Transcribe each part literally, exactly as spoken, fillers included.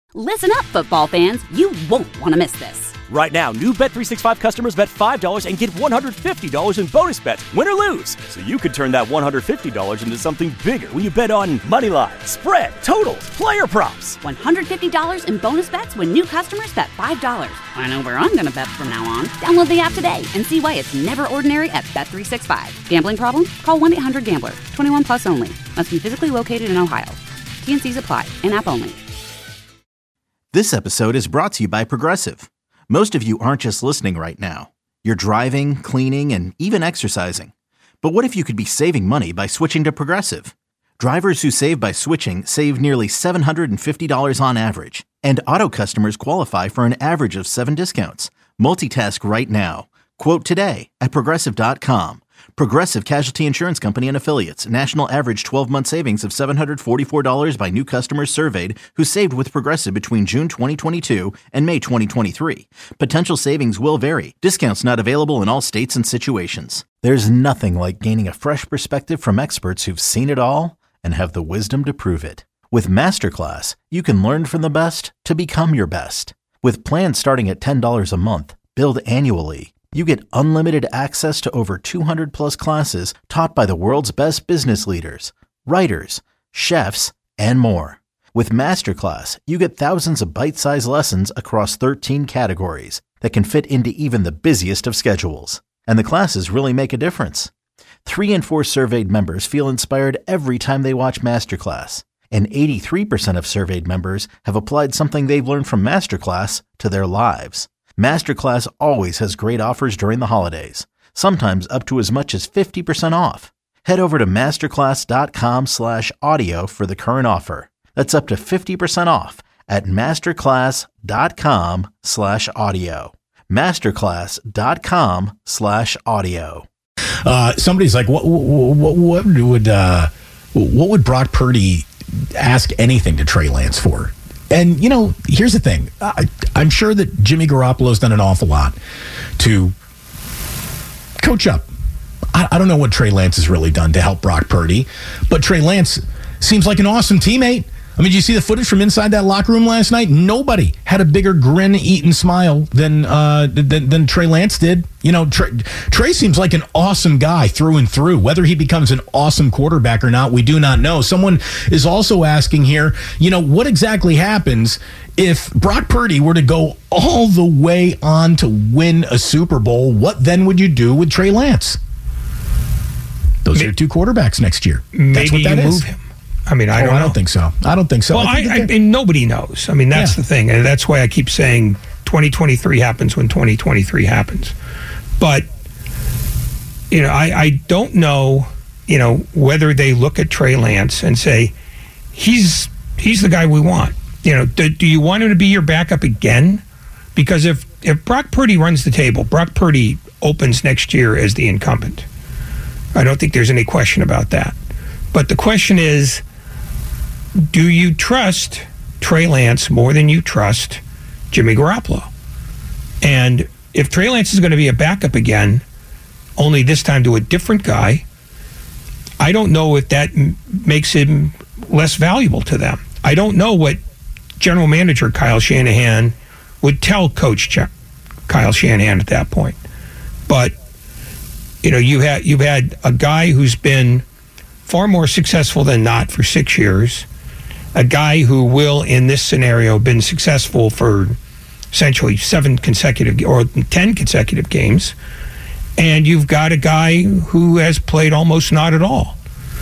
Listen up, football fans. You won't want to miss this. Right now, new Bet three sixty-five customers bet five dollars and get one hundred fifty dollars in bonus bets, win or lose. So you could turn that one hundred fifty dollars into something bigger when you bet on money line, spread, totals, player props. one hundred fifty dollars in bonus bets when new customers bet five dollars. I know where I'm going to bet from now on. Download the app today and see why it's never ordinary at Bet three sixty-five. Gambling problem? Call one eight hundred gambler. twenty-one plus only. Must be physically located in Ohio. T N Cs apply. In-app only. This episode is brought to you by Progressive. Most of you aren't just listening right now. You're driving, cleaning, and even exercising. But what if you could be saving money by switching to Progressive? Drivers who save by switching save nearly seven hundred fifty dollars on average. And auto customers qualify for an average of seven discounts. Multitask right now. Quote today at Progressive dot com. Progressive Casualty Insurance Company and Affiliates. National average twelve-month savings of seven hundred forty-four dollars by new customers surveyed who saved with Progressive between June twenty twenty-two and May twenty twenty-three. Potential savings will vary. Discounts not available in all states and situations. There's nothing like gaining a fresh perspective from experts who've seen it all and have the wisdom to prove it. With Masterclass, you can learn from the best to become your best. With plans starting at ten dollars a month, billed annually, you get unlimited access to over two hundred plus classes taught by the world's best business leaders, writers, chefs, and more. With Masterclass, you get thousands of bite-sized lessons across thirteen categories that can fit into even the busiest of schedules. And the classes really make a difference. Three in four surveyed members feel inspired every time they watch Masterclass. And eighty-three percent of surveyed members have applied something they've learned from Masterclass to their lives. Masterclass always has great offers during the holidays, sometimes up to as much as fifty percent off. Head over to masterclass.com slash audio for the current offer. That's up to fifty percent off at masterclass.com slash audio. Masterclass.com slash audio. Uh, somebody's like, what, what, what would uh, what would Brock Purdy ask anything to Trey Lance for? And, you know, here's the thing. I, I'm sure that Jimmy Garoppolo's done an awful lot to coach up. I, I don't know what Trey Lance has really done to help Brock Purdy, but Trey Lance seems like an awesome teammate. I mean, did you see the footage from inside that locker room last night? Nobody had a bigger grin, eat, and smile than uh, than, than Trey Lance did. You know, Trey, Trey seems like an awesome guy through and through. Whether he becomes an awesome quarterback or not, we do not know. Someone is also asking here, you know, what exactly happens if Brock Purdy were to go all the way on to win a Super Bowl? What then would you do with Trey Lance? Those maybe, are your two quarterbacks next year. That's what that you is. Move him. I mean, I oh, don't. I don't think so. I don't think so. Well, I, I, I mean, nobody knows. I mean, that's yeah. the thing, and that's why I keep saying twenty twenty-three happens when twenty twenty-three happens. But you know, I, I don't know. You know, whether they look at Trey Lance and say he's he's the guy we want. You know, do, do you want him to be your backup again? Because if if Brock Purdy runs the table, Brock Purdy opens next year as the incumbent. I don't think there's any question about that. But the question is, do you trust Trey Lance more than you trust Jimmy Garoppolo? And if Trey Lance is going to be a backup again, only this time to a different guy, I don't know if that m- makes him less valuable to them. I don't know what general manager Kyle Shanahan would tell Coach Ch- Kyle Shanahan at that point. But, you know, you had, you've had a guy who's been far more successful than not for six years, a guy who will, in this scenario, been successful for essentially seven consecutive or ten consecutive games, and you've got a guy who has played almost not at all.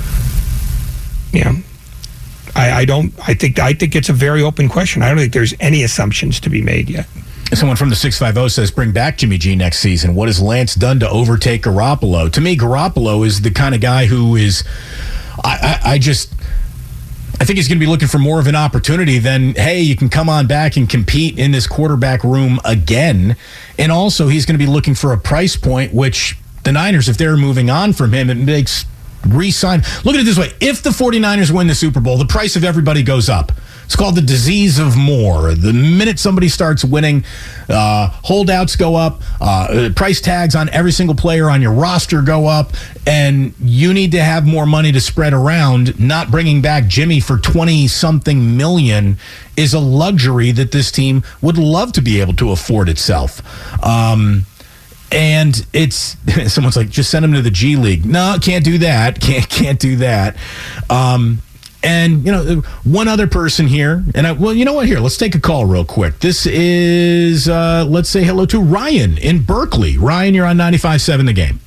You know, I, I don't. I think. I think it's a very open question. I don't think there's any assumptions to be made yet. Someone from the six five zero says, bring back Jimmy G next season. What has Lance done to overtake Garoppolo? To me, Garoppolo is the kind of guy who is, I, I, I just, I think he's going to be looking for more of an opportunity than, hey, you can come on back and compete in this quarterback room again. And also, he's going to be looking for a price point, which the Niners, if they're moving on from him, it makes re-sign. Look at it this way. If the 49ers win the Super Bowl, the price of everybody goes up. It's called the disease of more. The minute somebody starts winning, uh, holdouts go up, uh, price tags on every single player on your roster go up, and you need to have more money to spread around. Not bringing back Jimmy for twenty-something million is a luxury that this team would love to be able to afford itself. Um, and it's someone's like, just send him to the G League. No, can't do that. Can't can't do that. Um, And, you know, one other person here, and I, well, you know what? Here, let's take a call real quick. This is, uh, let's say hello to Ryan in Berkeley. Ryan, you're on ninety-five point seven The Game.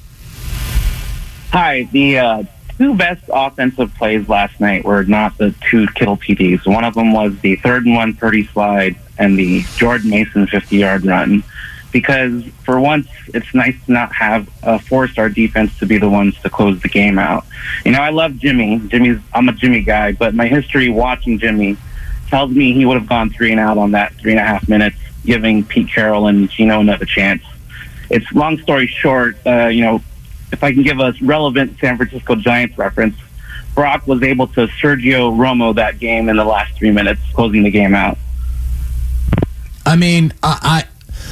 Hi. The uh, two best offensive plays last night were not the two Kittle T Ds. One of them was the third and one Purdy slide and the Jordan Mason fifty-yard run. Because for once, it's nice to not have a four-star defense to be the ones to close the game out. You know, I love Jimmy. Jimmy's I'm a Jimmy guy, but my history watching Jimmy tells me he would have gone three and out on that three and a half minutes, giving Pete Carroll and Geno another chance. It's long story short, uh, you know, if I can give a relevant San Francisco Giants reference, Brock was able to Sergio Romo that game in the last three minutes, closing the game out. I mean, I... I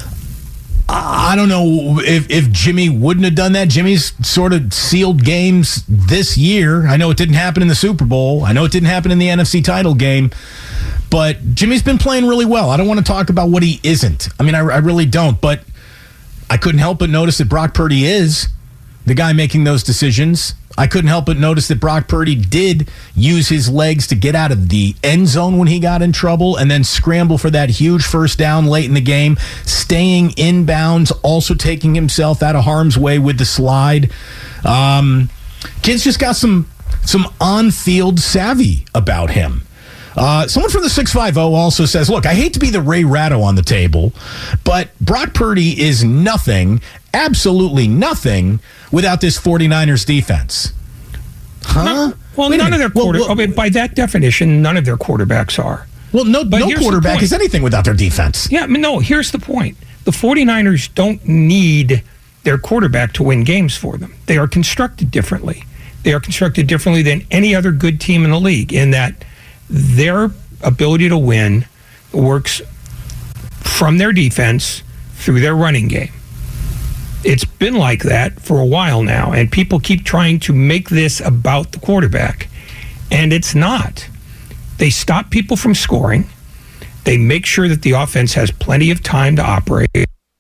I don't know if, if Jimmy wouldn't have done that. Jimmy's sort of sealed games this year. I know it didn't happen in the Super Bowl. I know it didn't happen in the N F C title game. But Jimmy's been playing really well. I don't want to talk about what he isn't. I mean, I, I really don't. But I couldn't help but notice that Brock Purdy is the guy making those decisions. I couldn't help but notice that Brock Purdy did use his legs to get out of the end zone when he got in trouble and then scramble for that huge first down late in the game, staying inbounds, also taking himself out of harm's way with the slide. Um, kid's just got some some on-field savvy about him. Uh, someone from the six five zero also says, look, I hate to be the Ray Ratto on the table, but Brock Purdy is nothing, absolutely nothing, without this 49ers defense. Huh? No, well, Wait none of their quarter. well, well, I mean, by that definition, none of their quarterbacks are. Well, no, But no here's the quarterback point. is anything without their defense. Yeah, I mean, no, here's the point. The 49ers don't need their quarterback to win games for them. They are constructed differently. They are constructed differently than any other good team in the league in that their ability to win works from their defense through their running game. It's been like that for a while now, and people keep trying to make this about the quarterback, and it's not. They stop people from scoring. They make sure that the offense has plenty of time to operate,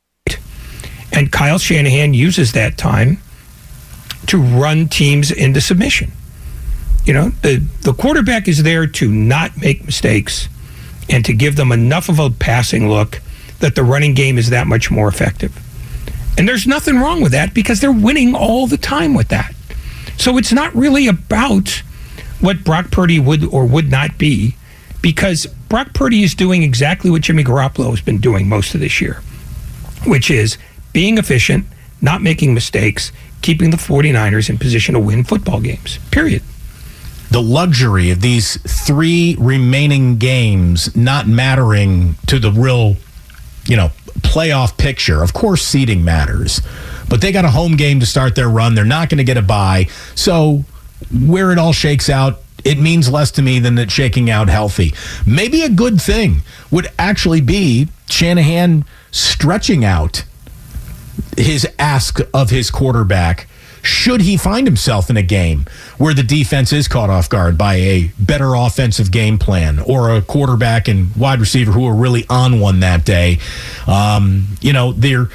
and Kyle Shanahan uses that time to run teams into submission. You know, the, the quarterback is there to not make mistakes and to give them enough of a passing look that the running game is that much more effective. And there's nothing wrong with that because they're winning all the time with that. So it's not really about what Brock Purdy would or would not be, because Brock Purdy is doing exactly what Jimmy Garoppolo has been doing most of this year, which is being efficient, not making mistakes, keeping the 49ers in position to win football games, period. The luxury of these three remaining games not mattering to the real, you know, playoff picture. Of course, seeding matters, but they got a home game to start their run. They're not going to get a bye. So where it all shakes out, it means less to me than it shaking out healthy. Maybe a good thing would actually be Shanahan stretching out his ask of his quarterback should he find himself in a game where the defense is caught off guard by a better offensive game plan or a quarterback and wide receiver who are really on one that day. Um, you know, they're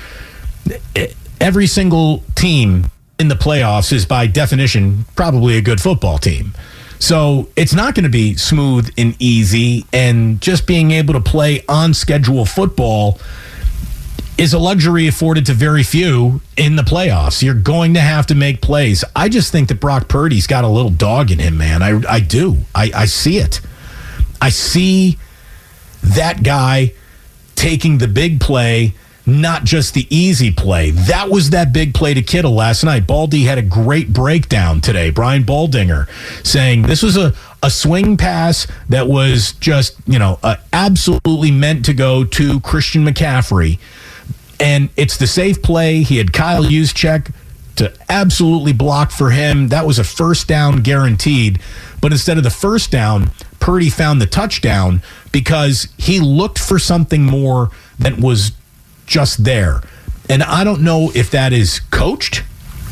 every single team in the playoffs is by definition probably a good football team. So it's not going to be smooth and easy, and just being able to play on schedule football is a luxury afforded to very few in the playoffs. You're going to have to make plays. I just think that Brock Purdy's got a little dog in him, man. I, I do. I, I see it. I see that guy taking the big play, not just the easy play. That was that big play to Kittle last night. Baldy had a great breakdown today. Brian Baldinger saying this was a, a swing pass that was just, you know, uh, absolutely meant to go to Christian McCaffrey. And it's the safe play. He had Kyle Juszczyk to absolutely block for him. That was a first down guaranteed. But instead of the first down, Purdy found the touchdown because he looked for something more that was just there. And I don't know if that is coached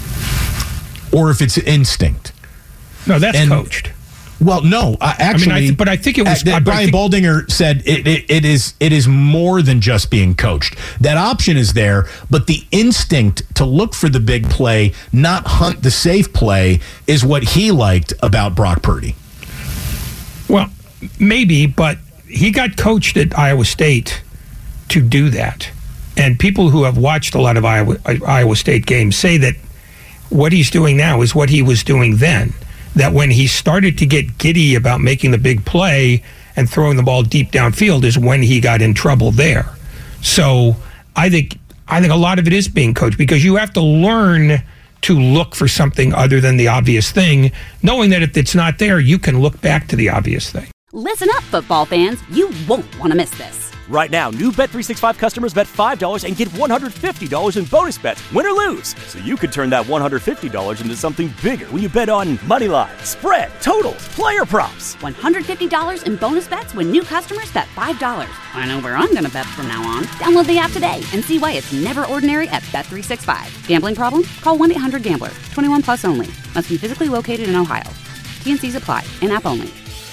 or if it's instinct. No, that's and, coached. Well, no, uh, actually, I mean, I th- but I think it was uh, Brian think, Baldinger said it, it, it is it is more than just being coached. That option is there, but the instinct to look for the big play, not hunt the safe play, is what he liked about Brock Purdy. Well, maybe, but he got coached at Iowa State to do that, and people who have watched a lot of Iowa Iowa State games say that what he's doing now is what he was doing then. That when he started to get giddy about making the big play and throwing the ball deep downfield is when he got in trouble there. So I think I think a lot of it is being coached because you have to learn to look for something other than the obvious thing, knowing that if it's not there, you can look back to the obvious thing. Listen up, football fans. You won't want to miss this. Right now, new Bet three sixty-five customers bet five dollars and get one hundred fifty dollars in bonus bets, win or lose. So you could turn that one hundred fifty dollars into something bigger when you bet on money line, spread, totals, player props. one hundred fifty dollars in bonus bets when new customers bet five dollars. I know where I'm going to bet from now on. Download the app today and see why it's never ordinary at Bet three sixty-five. Gambling problem? Call one eight hundred gambler. twenty-one plus only. Must be physically located in Ohio. T and C's apply. In-app only.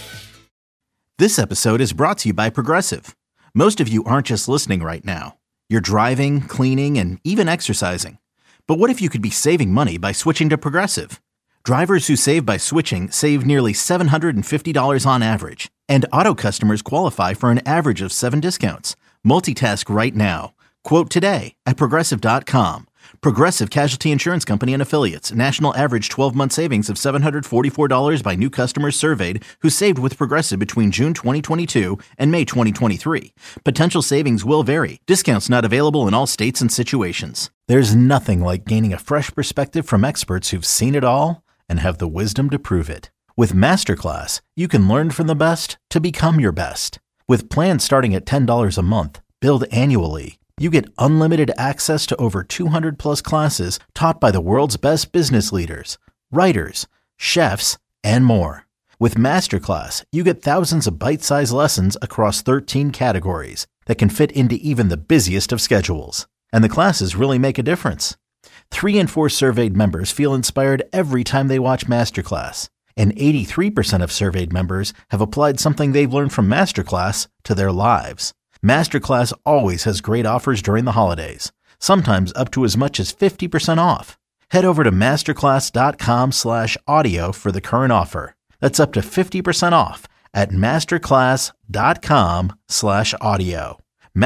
This episode is brought to you by Progressive. Most of you aren't just listening right now. You're driving, cleaning, and even exercising. But what if you could be saving money by switching to Progressive? Drivers who save by switching save nearly seven hundred fifty dollars on average. And auto customers qualify for an average of seven discounts. Multitask right now. Quote today at Progressive dot com. Progressive Casualty Insurance Company and Affiliates. National average twelve-month savings of seven hundred forty-four dollars by new customers surveyed who saved with Progressive between June twenty twenty-two and May twenty twenty-three. Potential savings will vary. Discounts not available in all states and situations. There's nothing like gaining a fresh perspective from experts who've seen it all and have the wisdom to prove it. With Masterclass, you can learn from the best to become your best. With plans starting at ten dollars a month, billed annually, you get unlimited access to over two hundred plus classes taught by the world's best business leaders, writers, chefs, and more. With Masterclass, you get thousands of bite-sized lessons across thirteen categories that can fit into even the busiest of schedules. And the classes really make a difference. Three in four surveyed members feel inspired every time they watch Masterclass. And eighty-three percent of surveyed members have applied something they've learned from Masterclass to their lives. Masterclass always has great offers during the holidays, sometimes up to as much as fifty percent off. Head over to masterclass.com slash audio for the current offer. That's up to fifty percent off at masterclass.com slash audio.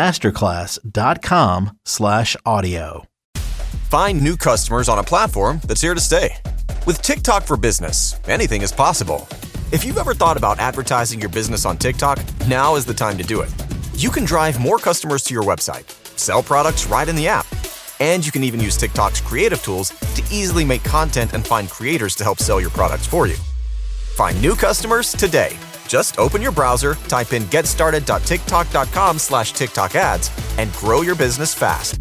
Masterclass.com slash audio. Find new customers on a platform that's here to stay. With TikTok for Business, anything is possible. If you've ever thought about advertising your business on TikTok, now is the time to do it. You can drive more customers to your website, sell products right in the app, and you can even use TikTok's creative tools to easily make content and find creators to help sell your products for you. Find new customers today. Just open your browser, type in getstarted.tiktok.com slash TikTok ads, and grow your business fast.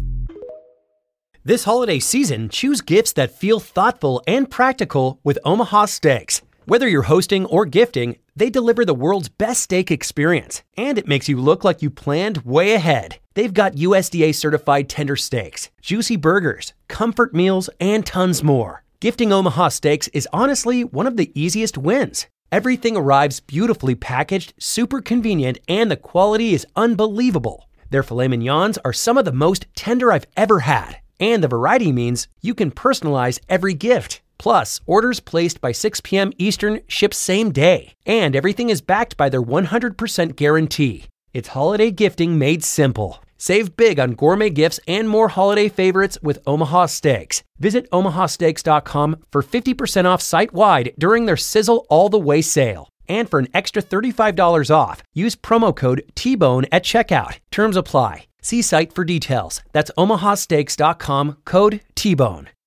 This holiday season, choose gifts that feel thoughtful and practical with Omaha Steaks. Whether you're hosting or gifting, they deliver the world's best steak experience, and it makes you look like you planned way ahead. They've got U S D A-certified tender steaks, juicy burgers, comfort meals, and tons more. Gifting Omaha Steaks is honestly one of the easiest wins. Everything arrives beautifully packaged, super convenient, and the quality is unbelievable. Their filet mignons are some of the most tender I've ever had, and the variety means you can personalize every gift. Plus, orders placed by six p.m. Eastern ship same day. And everything is backed by their one hundred percent guarantee. It's holiday gifting made simple. Save big on gourmet gifts and more holiday favorites with Omaha Steaks. Visit omaha steaks dot com for fifty percent off site-wide during their Sizzle All the Way sale. And for an extra thirty-five dollars off, use promo code T bone at checkout. Terms apply. See site for details. That's omaha steaks dot com, code T bone.